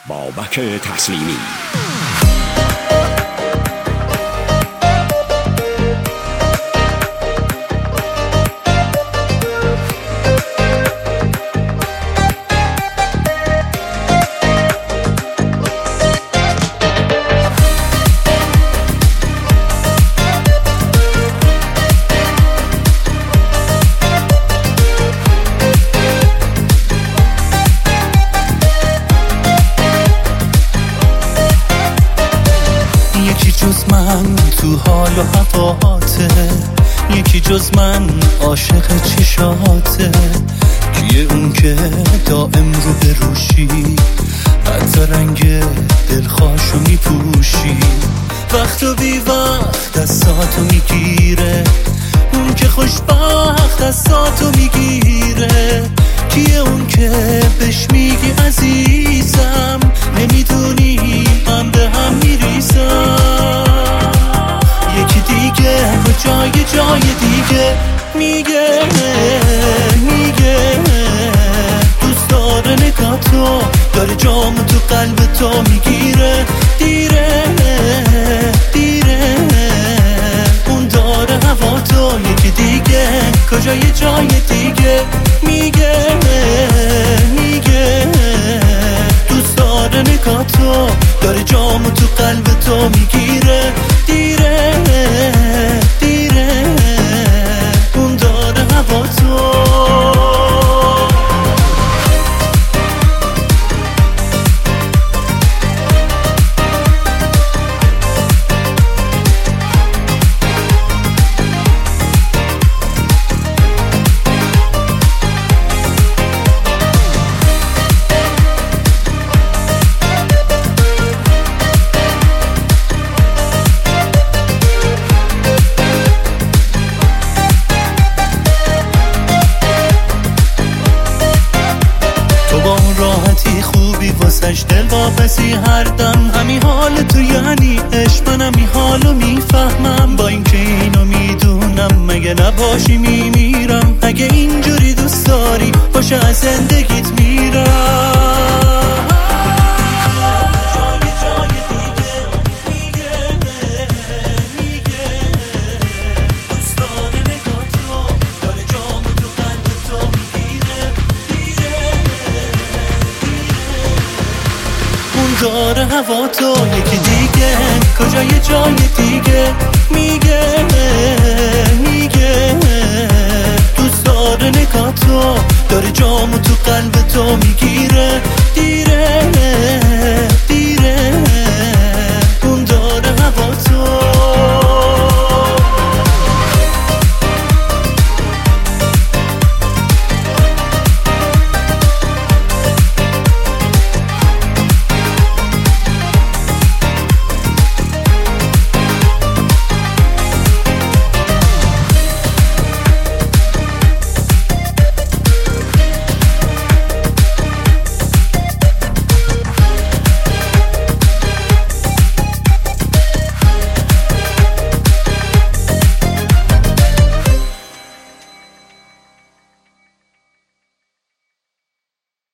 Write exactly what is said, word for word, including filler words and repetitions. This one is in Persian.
بابک تسلیمی. جز من تو حال و هواته، یکی جز من عاشق چشاته. کیه اون که دائم رو به روشی، حتی رنگ دلخواشو میپوشی. وقت و بی وقت دستاتو میگیره، اون که خوشبخت دستاتو میگیره. کیه اون که بهش میگی عزیزم، نمیدونی من به هم میریزم. یکی دیگه و جای جای دیگه میگه میگه دوست داره نگاه تو، داره جامو تو قلب تو میگیره. دیره دیره اون داره هوا تو. یکی دیگه کجای جای دیگه میگه میگه دوست داره نگاه تو، داره جامو تو قلب تو میگیره. دیره دیره اون داره هوا تو. راحتی خوبی واسش دل واپسی هر دم. همین حال تو یعنی عشق، منم این حالو میفهمم. با اینکه اینو میدونم مگه نباشی میمیرم. اگه اینجوری دوست داری باشه از زندگیت میرم. داره هوا تو. یکی دیگه کجای جای دیگه میگه میگه دوست داره نگاه تو، داره جامو تو قلب تو میگیره.